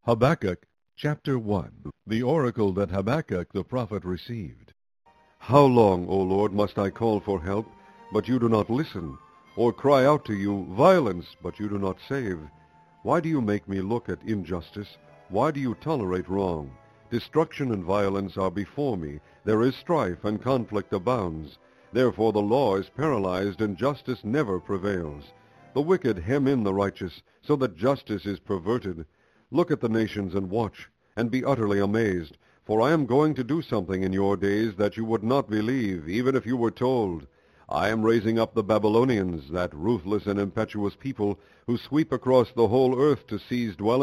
Habakkuk chapter 1. The oracle that Habakkuk the prophet received. How long, O Lord, must I call for help, but you do not listen, or cry out to you, violence, but you do not save? Why do you make me look at injustice? Why do you tolerate wrong? Destruction and violence are before me. There is strife, and conflict abounds. Therefore the law is paralyzed, and justice never prevails. The wicked hem in the righteous, so that justice is perverted. Look at the nations and watch, and be utterly amazed, for I am going to do something in your days that you would not believe, even if you were told. I am raising up the Babylonians, that ruthless and impetuous people, who sweep across the whole earth to seize dwellings